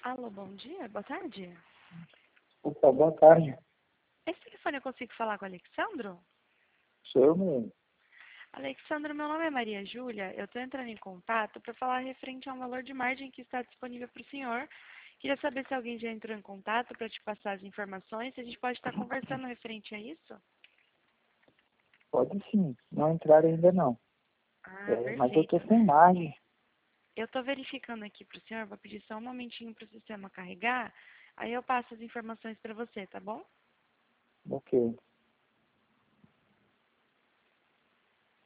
Alô, bom dia, boa tarde. Opa, boa tarde. Esse telefone eu consigo falar com o Alexandro? Sou eu mesmo. Alexandro, meu nome é Maria Júlia. Eu estou entrando em contato para falar referente a um valor de margem que está disponível para o senhor. Queria saber se alguém já entrou em contato para te passar as informações. Se a gente pode estar conversando referente a isso? Pode sim, não entrar ainda não. Ah, Mas eu tô perfeito. sem margem. Eu estou verificando aqui para o senhor. Vou pedir só um momentinho para o sistema carregar. Aí eu passo as informações para você, tá bom? Ok.